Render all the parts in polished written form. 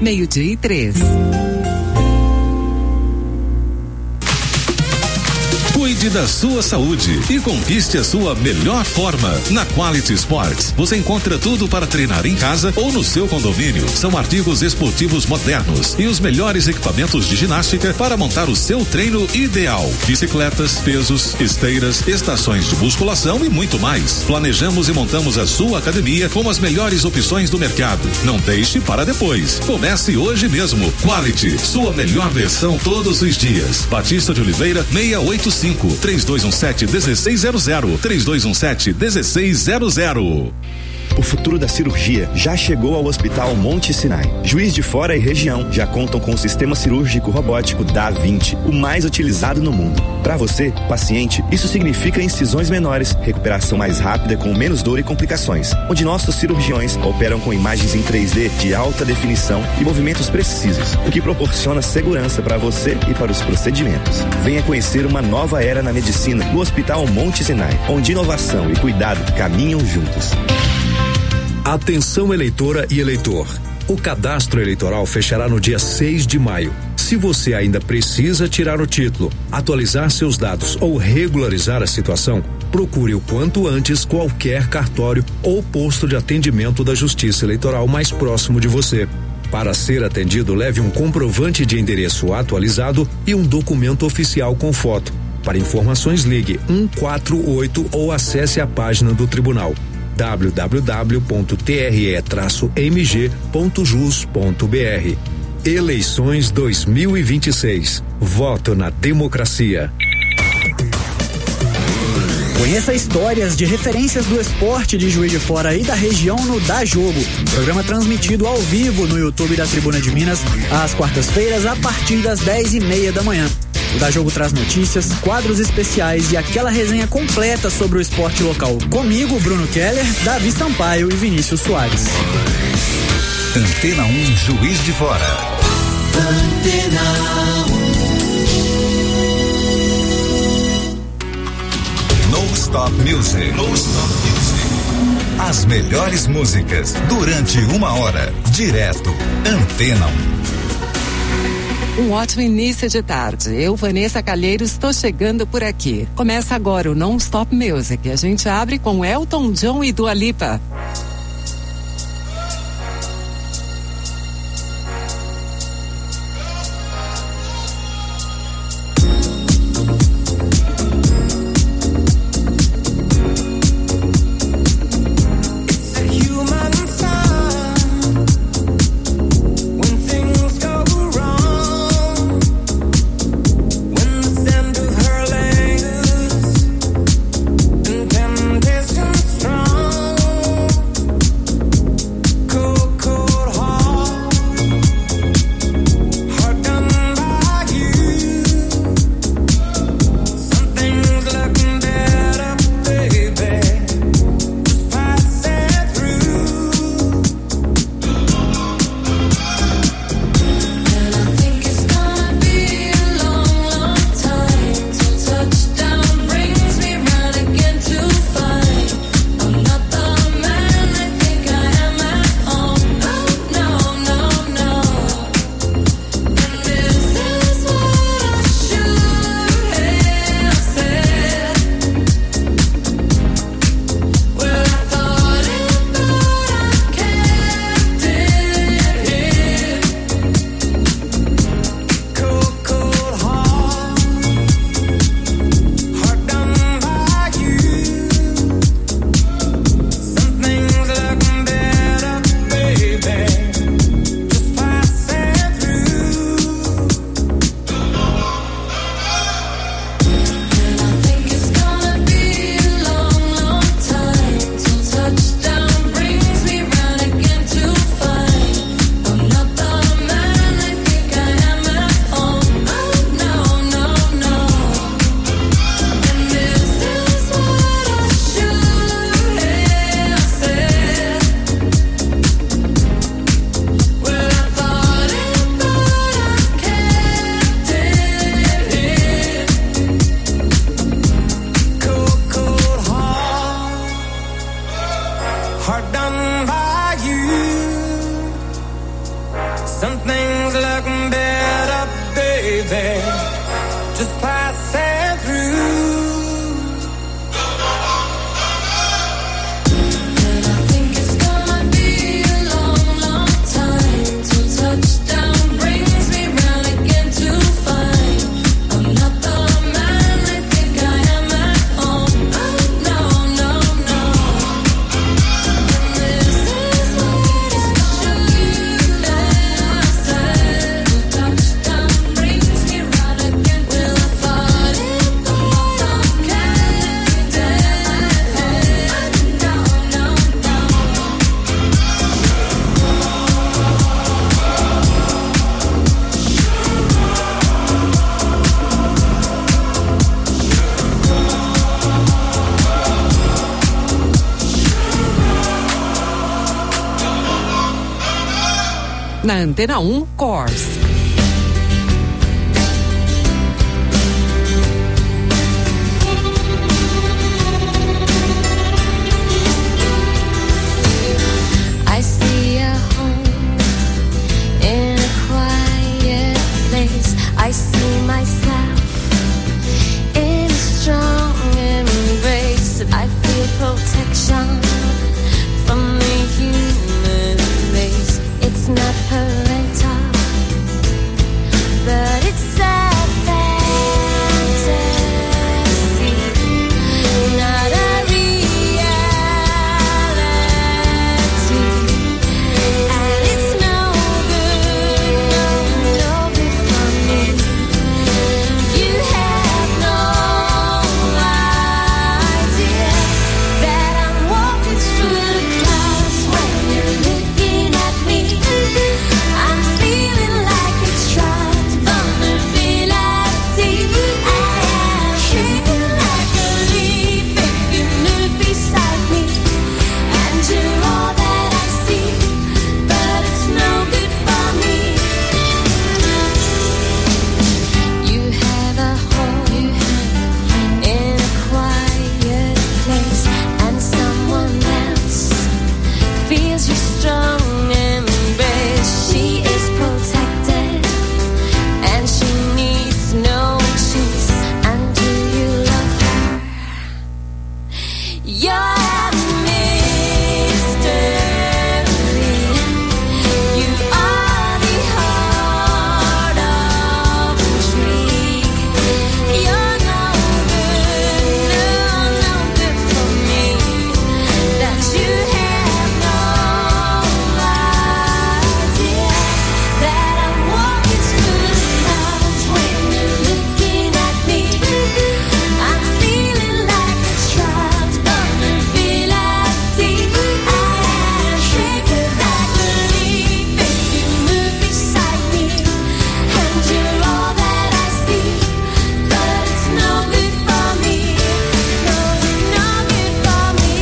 12:03. Cuide da sua saúde e conquiste a sua melhor forma. Na Quality Sports, você encontra tudo para treinar em casa ou no seu condomínio. São artigos esportivos modernos e os melhores equipamentos de ginástica para montar o seu treino ideal. Bicicletas, pesos, esteiras, estações de musculação e muito mais. Planejamos e montamos a sua academia com as melhores opções do mercado. Não deixe para depois. Comece hoje mesmo. Quality, sua melhor versão todos os dias. Batista de Oliveira, 685. 3217-1600. 3217-1600. O futuro da cirurgia já chegou ao Hospital Monte Sinai. Juiz de Fora e região já contam com o sistema cirúrgico robótico Da Vinci, o mais utilizado no mundo. Para você, paciente, isso significa incisões menores, recuperação mais rápida com menos dor e complicações, onde nossos cirurgiões operam com imagens em 3D de alta definição e movimentos precisos, o que proporciona segurança para você e para os procedimentos. Venha conhecer uma nova era na medicina no Hospital Monte Sinai, onde inovação e cuidado caminham juntos. Atenção, eleitora e eleitor. O cadastro eleitoral fechará no dia 6 de maio. Se você ainda precisa tirar o título, atualizar seus dados ou regularizar a situação, procure o quanto antes qualquer cartório ou posto de atendimento da Justiça Eleitoral mais próximo de você. Para ser atendido, leve um comprovante de endereço atualizado e um documento oficial com foto. Para informações, ligue 148 ou acesse a página do Tribunal www.tre-mg.jus.br. Eleições 2026. Voto na democracia. Conheça histórias de referências do esporte de Juiz de Fora e da região no Dá Jogo. Programa transmitido ao vivo no YouTube da Tribuna de Minas, às quartas-feiras, a partir das 10:30 da manhã. O Dá Jogo traz notícias, quadros especiais e aquela resenha completa sobre o esporte local. Comigo, Bruno Keller, Davi Sampaio e Vinícius Soares. Antena 1 Juiz de Fora. Antena 1. No Stop Music. No Stop Music. As melhores músicas durante 1 hora. Direto. Antena 1. Um ótimo início de tarde. Eu, Vanessa Calheiros, estou chegando por aqui. Começa agora o Non Stop Music. A gente abre com Elton John e Dua Lipa. strong. passing through. Na Antena 1, Corse. I see a home in a quiet place. I see myself in a strong embrace. I feel protection from the human race. It's not parental, but it's a fantasy, not a reality. And it's no good, no good for me. You have no idea that I'm walking through the clouds when you're looking at me. I'm feeling like a child, vulnerability. I am shaking like a leaf if you move beside me. And you're all that I see, but it's no good for me. You have a home in a quiet place, and someone else feels your strong embrace. She is protected, and she needs no choice. And do you love her? You're a mystery. You are the heart of intrigue. You're no good, no good for me. That you have no idea that I'm walking through the clouds when you're looking at me. I'm feeling like a child, vulnerability. I am shaking like a leaf if you move beside me. And you're all that I see, but it's no good for me. No, no good for me.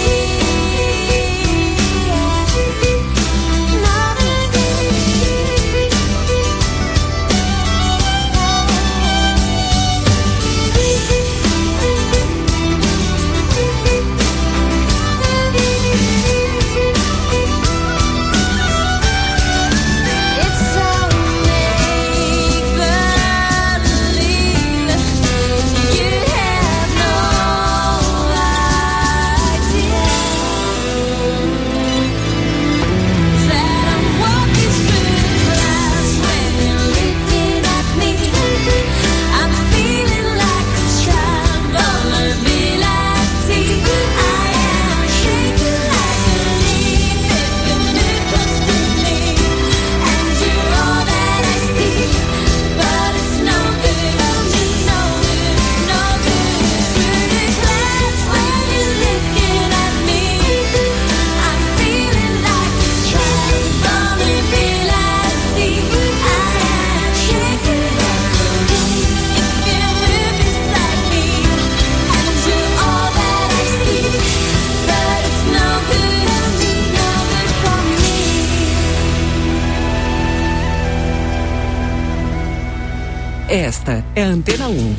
It's so make-believe. You have no idea that I'm walking through the clouds when you're looking at me. I'm feeling like a child, vulnerability. I am shaking like a leaf if you move close to me. And you're all that I see, but it's no good, no good, no good. Through the clouds when you're looking at me. I'm feeling like a child, vulnerability. I am shaking like a leaf if you move beside me. And you're all that I see, but it's no good, no good for me. Esta é a Antena 1.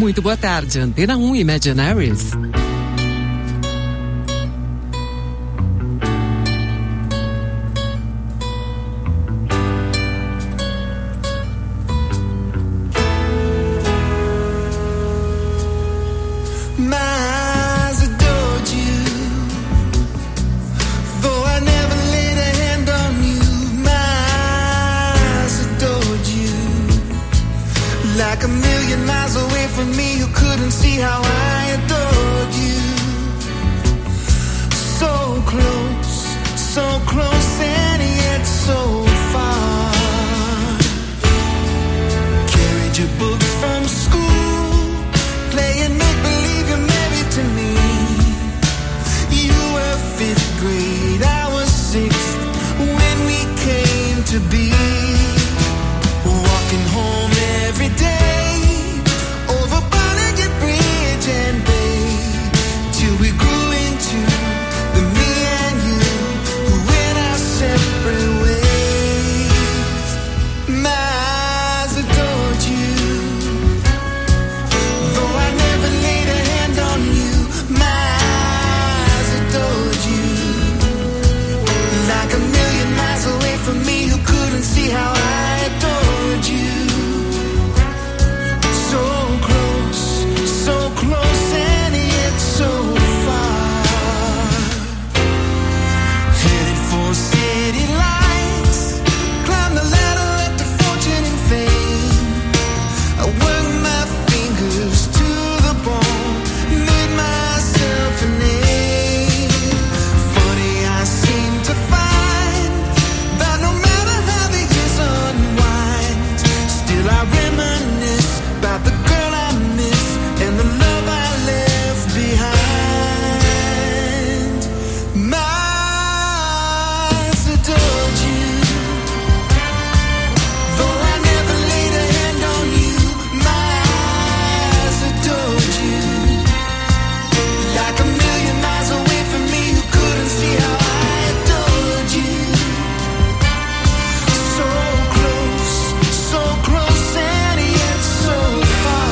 Muito boa tarde, Antena 1 Imaginaries. Like a million miles away from me, you couldn't see how I adored you. So close and yet so far. Carried your books from school, playing make-believe you're married to me. You were 5th grade, I was 6th, when we came to be. Walking home every day, over Barnegat Bridge and Bay, till we grew into the me and you, who went our separate ways. My eyes adored you, though I never laid a hand on you. My eyes adored you, like a million miles away from me, who couldn't see how I adored you. So close and yet so far. Headed for city lights, climb the ladder up to fortune and fame. I worked my fingers to the bone, made myself a name. Funny I seem to find that no matter how the years unwind, still I reminisce about the girl I miss and the love I left behind. My eyes adored you, though I never laid a hand on you. My eyes adored you, like a million miles away from me, who couldn't see how I adored you. So close and yet so far.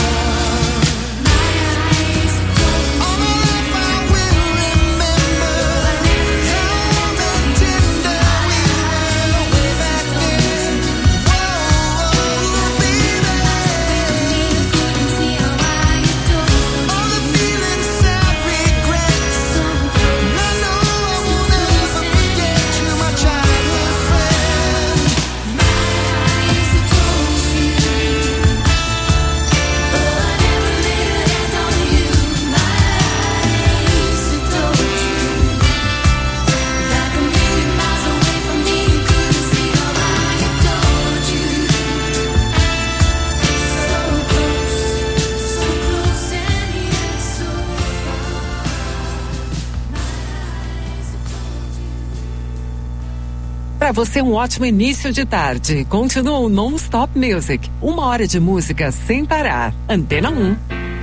Para você, um ótimo início de tarde. Continua o Non-Stop Music. 1 hora de música sem parar. Antena 1.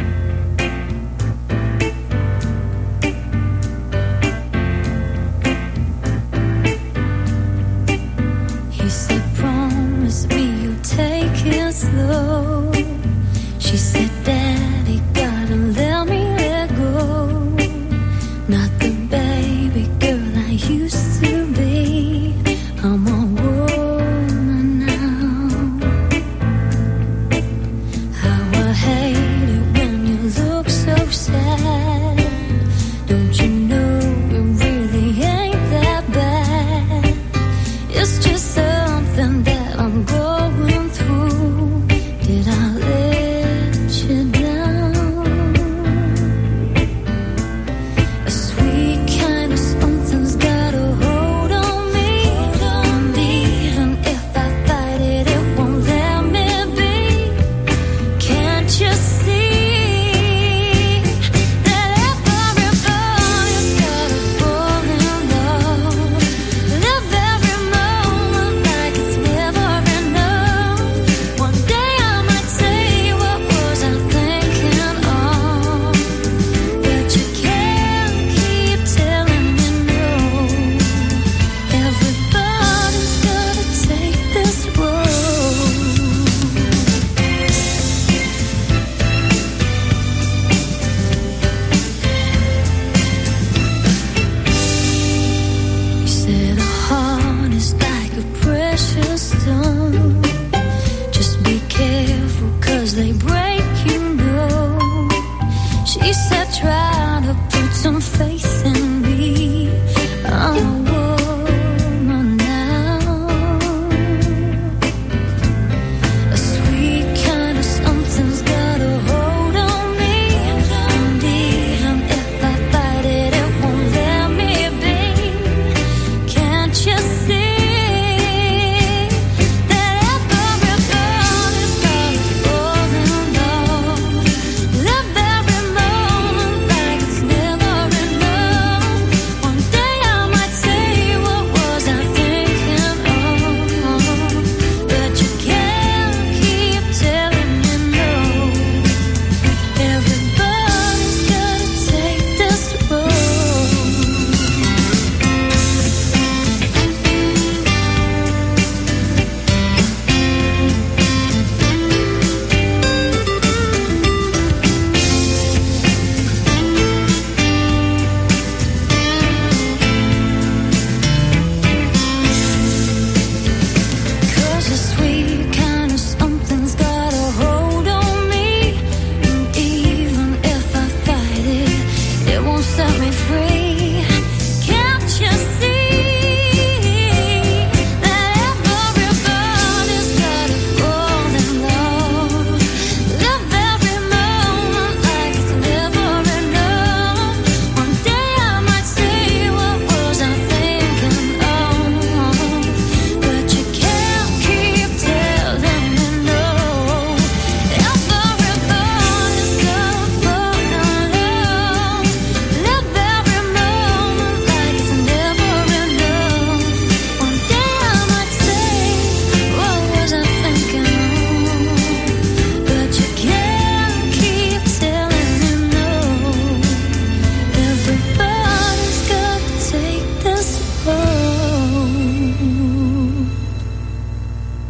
He said, promise me you'll take it slow. She said, Daddy, gotta let me let go. Not the baby girl I used to be. I'm a woman now. How I hate it when you look so sad. Don't you know it really ain't that bad? It's just something that I'm going through. Did I let you down? A sweet kind of something's got a hold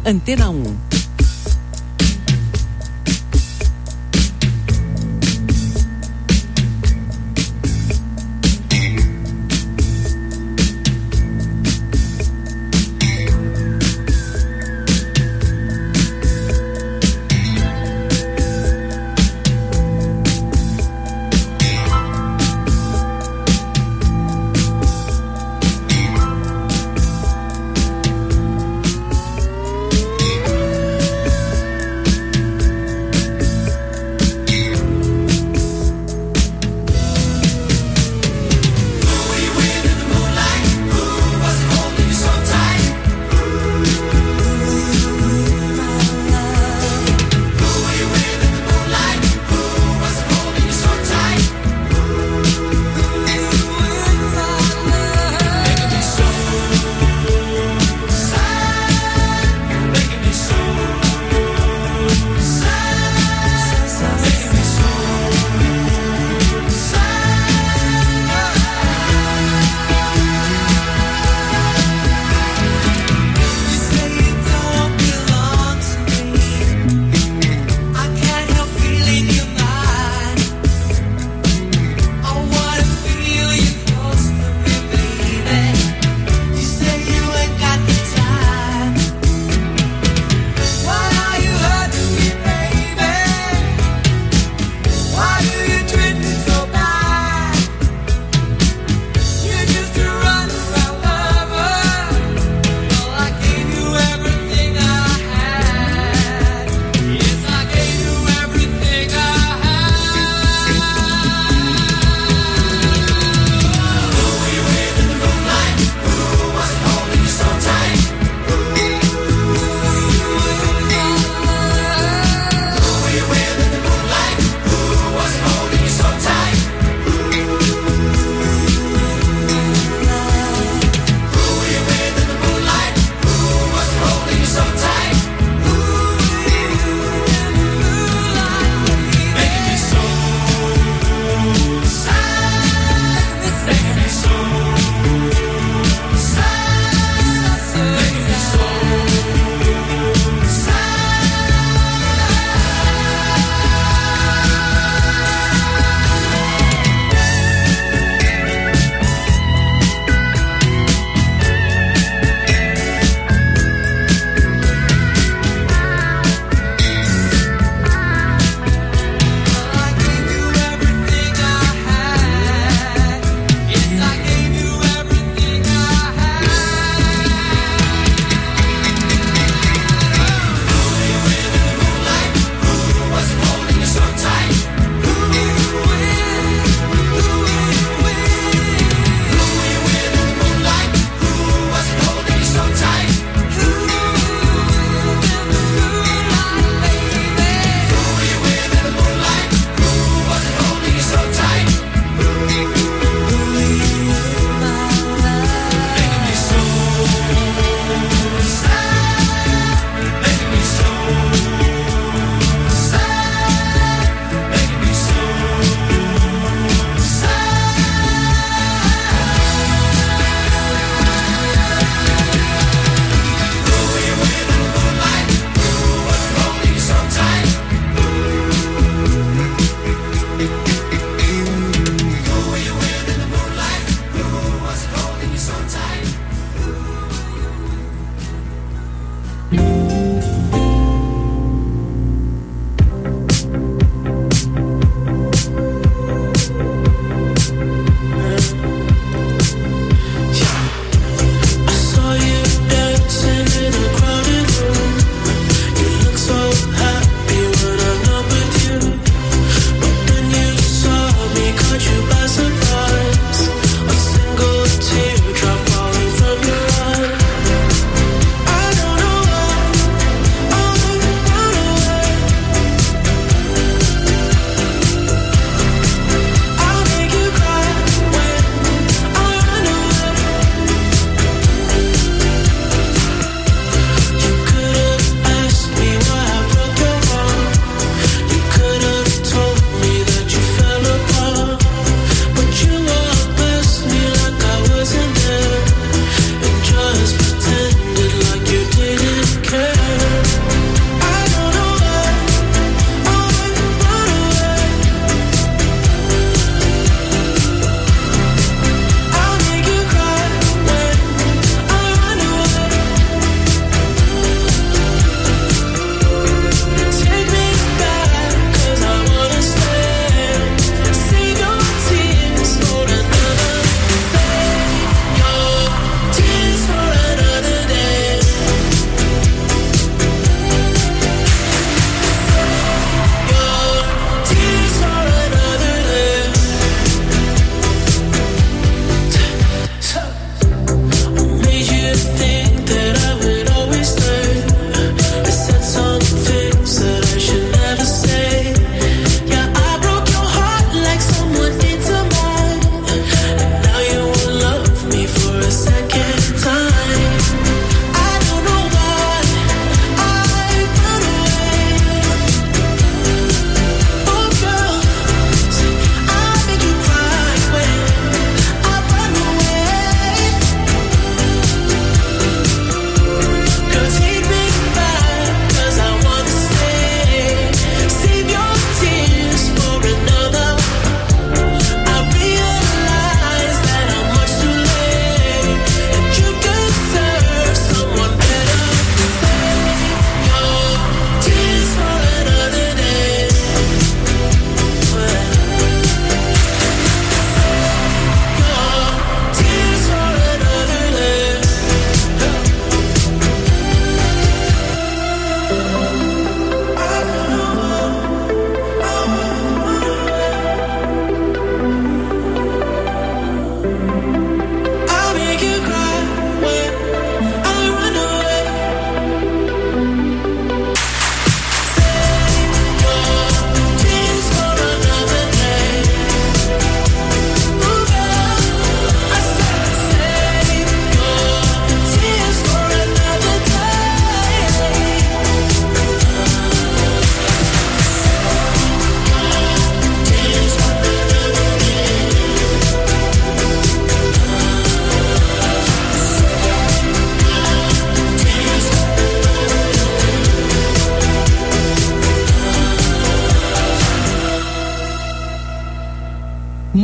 Antena 1.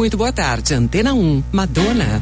Muito boa tarde. Antena 1, Madonna.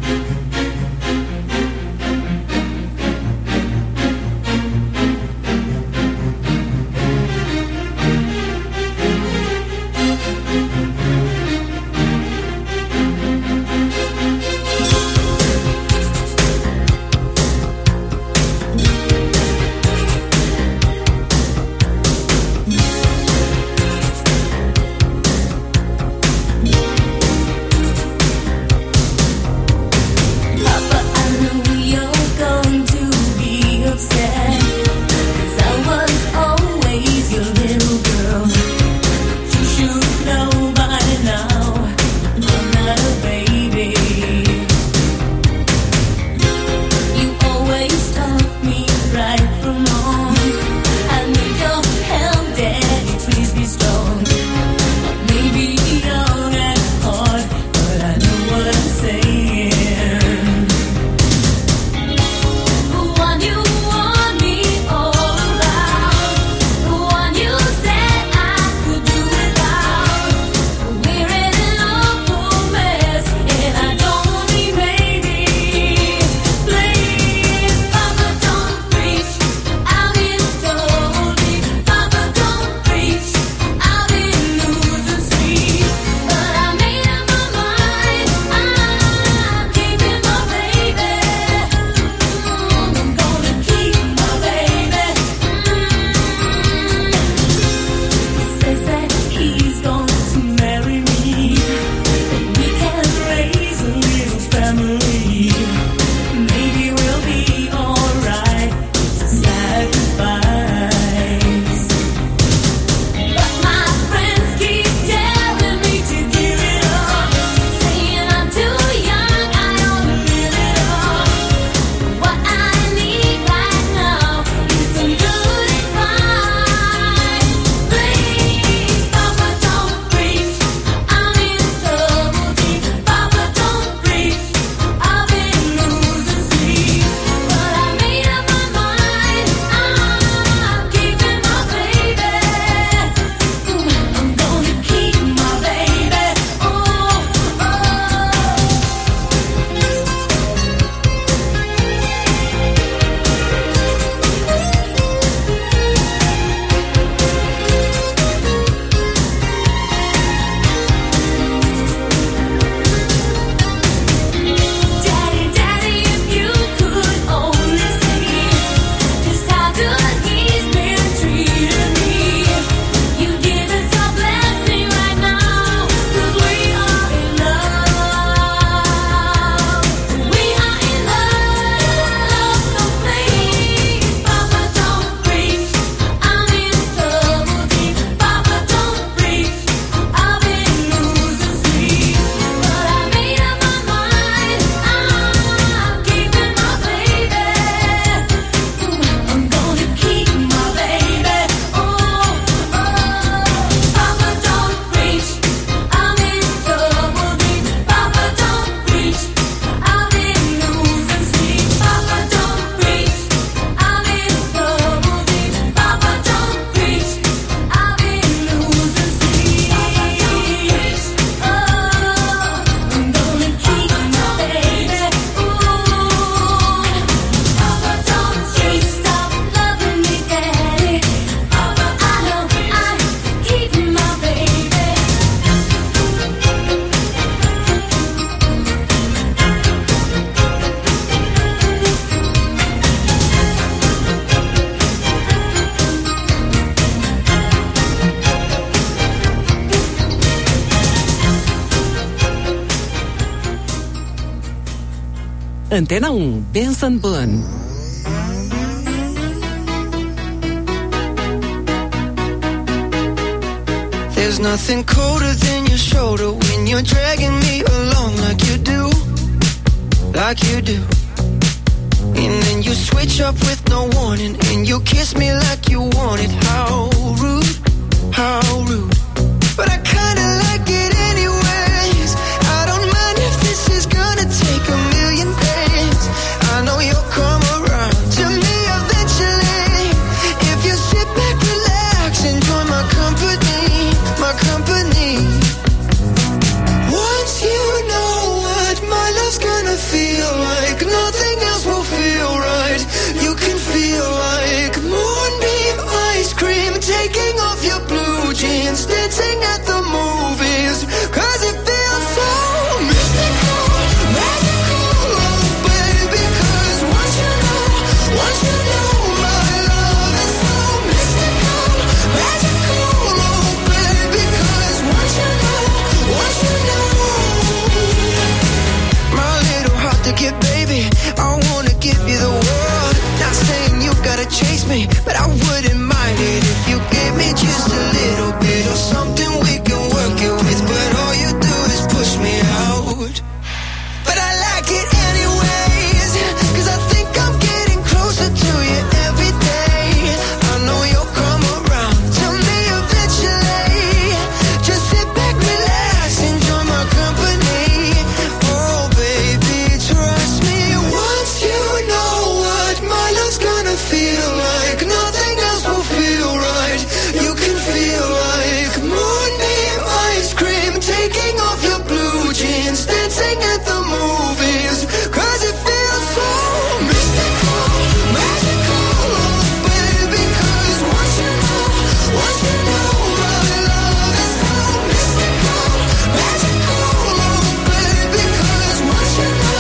Antena 1, Benson Boone. There's nothing colder than your shoulder when you're dragging me along like you do, like you do. And then you switch up with no warning and you kiss me like you want it. How rude, how rude. But I kinda like it anyways. I don't mind if this is gonna take a million days. I know you'll come around to me eventually. If you sit back, relax, enjoy my company, my company. Once jeans, dancing at the movies, 'cause it feels so mystical, magical, oh baby, 'cause once you know my love is so mystical, magical, oh baby, 'cause once you know my little heart to get, baby, I wanna give you the world. Not saying you gotta chase me, but I wouldn't mind it if you gave me just a little bit of something we can work it with. But all you do is push me out. But I like it anyways, 'cause I think I'm getting closer to you every day. I know you'll come around to me eventually. Just sit back, relax, enjoy my company. Oh baby, trust me, once you know what my love's gonna feel like, nothing else will feel right. You can feel like moonbeam ice cream, taking off your blue jeans, dancing at the movies, 'cause it feels so mystical, magical, oh baby, 'cause once you know my love is so mystical, magical, oh baby, 'cause once you know.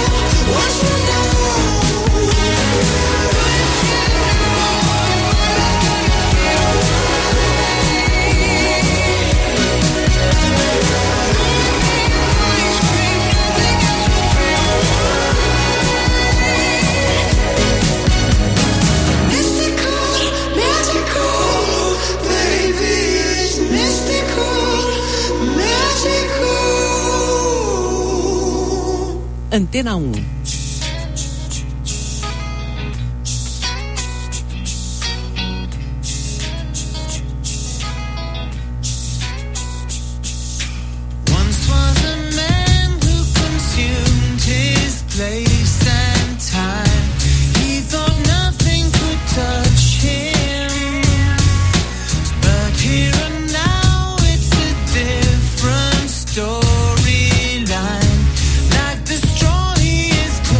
Antena 1. Once was a man who consumed his place and time. He thought nothing could touch him, but here and now it's a different storyline. Like the straw he is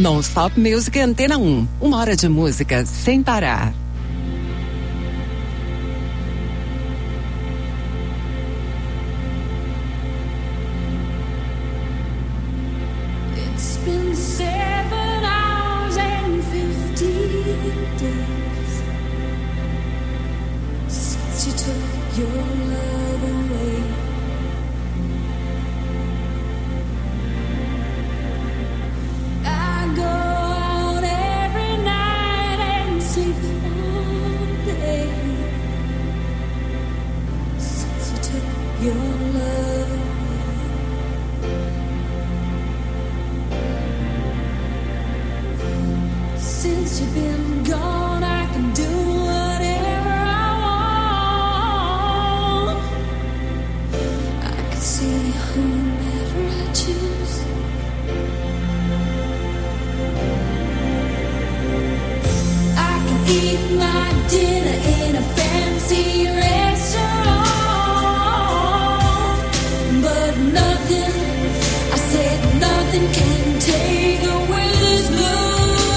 Non-Stop Music Antena 1. 1 hora de música sem parar. It's been 7 hours and 15 days since you took your love away. I go out every night and sleep all day since you took your love away. Since you've been gone, I can do whatever I want. I can see whomever I choose. I can eat my dinner in a fancy restaurant, but nothing, I said nothing can take away this blues.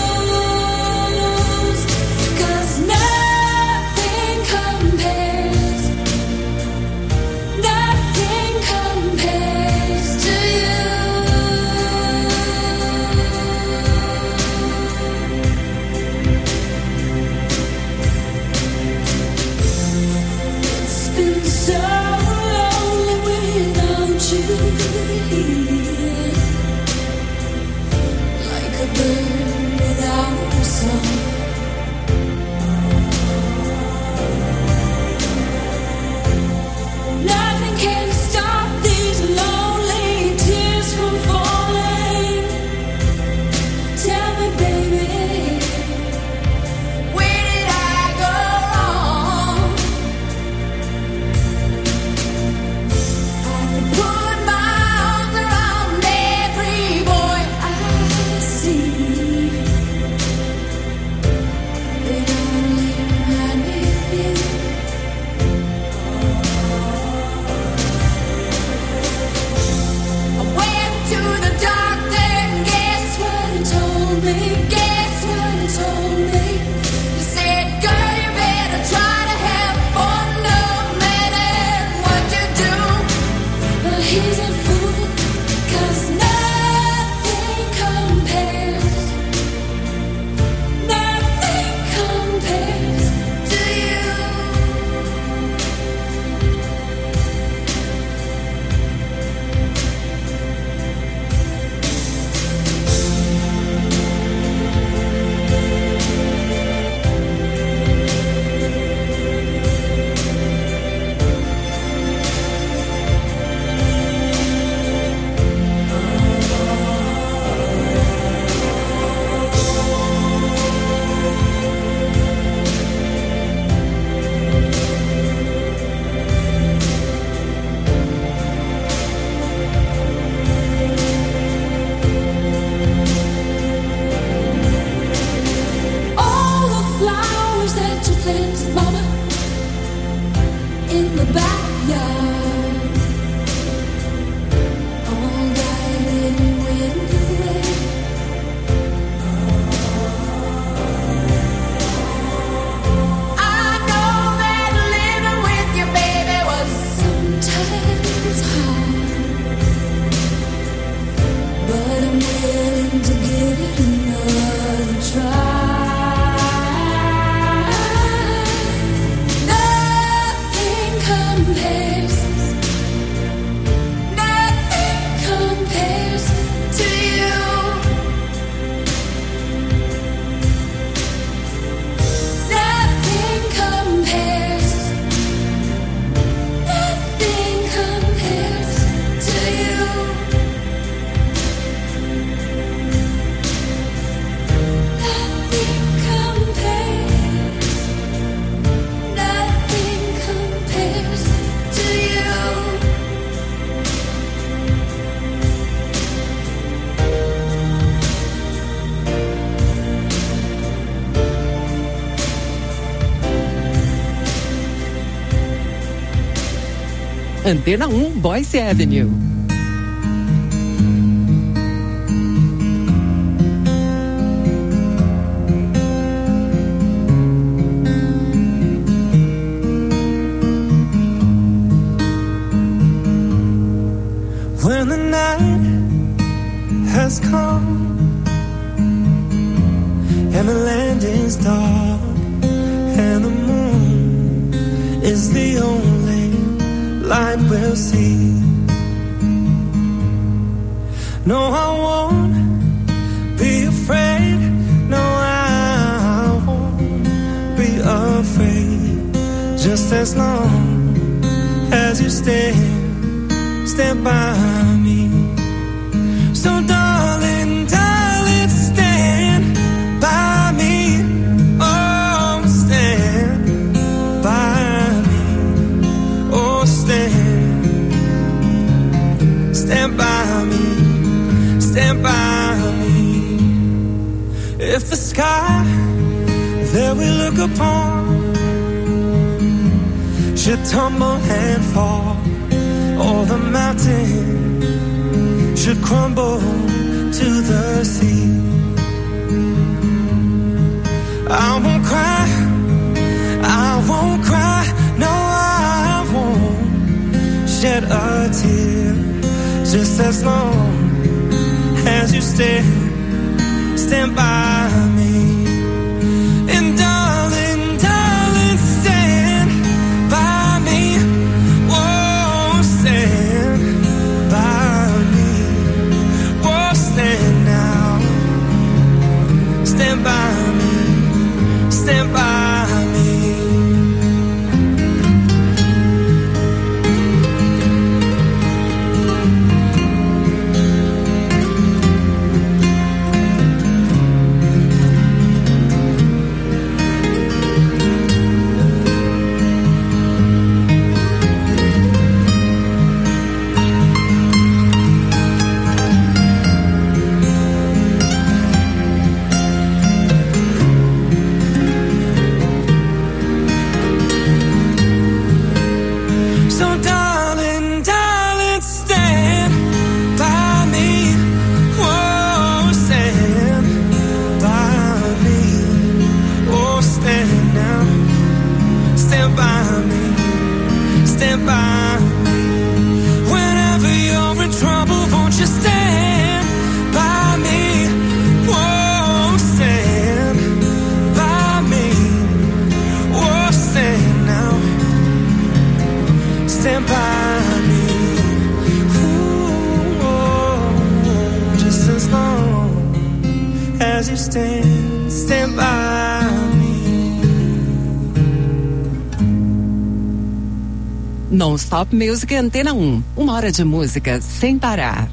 Antena 1 Boyce Avenue. has come, and the land is dark, and the moon is the only light we'll see. No, I won't be afraid. No, I won't be afraid. Just as long as you stand by me. So darling, darling, stand by me. Oh, stand by me. Oh, stand by me. Stand by me. If the sky that we look upon should tumble and fall, or the mountain should crumble to the sea, I won't cry, I won't cry, no, I won't shed a tear. Just as long as you stand by me. And darling, darling, stand by me. Oh, stand by me. Oh, stand now. Stand by me. Stand by me. Stand by me. Non-Stop Music Antena 1. Uma hora de música sem parar.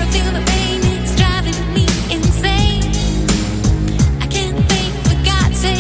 Feel the pain, it's driving me insane. I can't think for God's sake.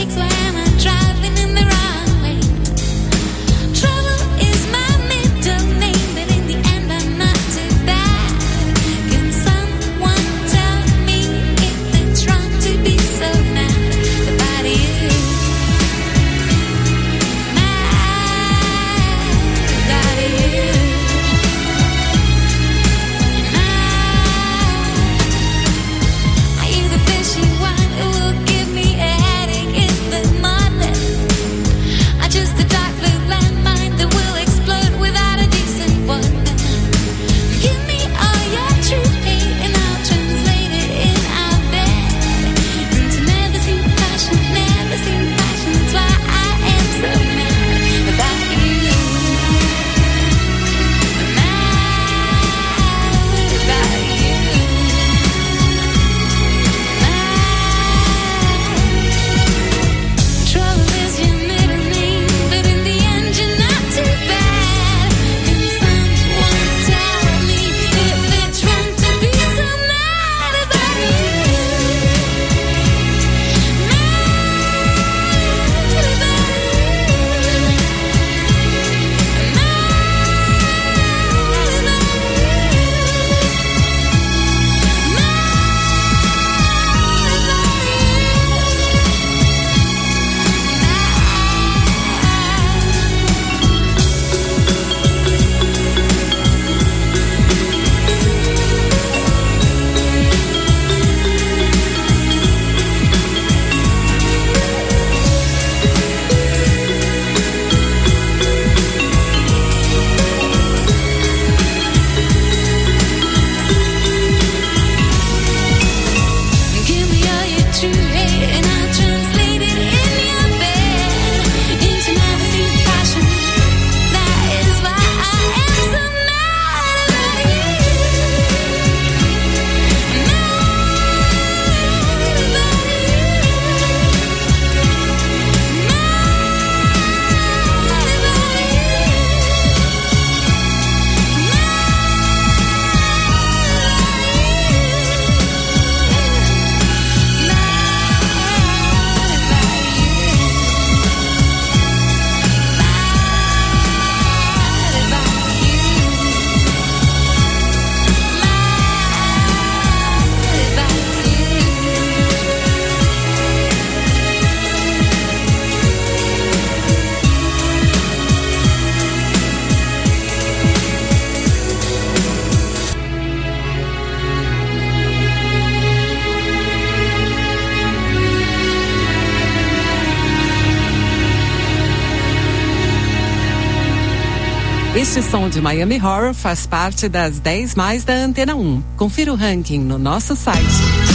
Este som de Miami Horror faz parte das 10 mais da Antena 1. Confira o ranking no nosso site.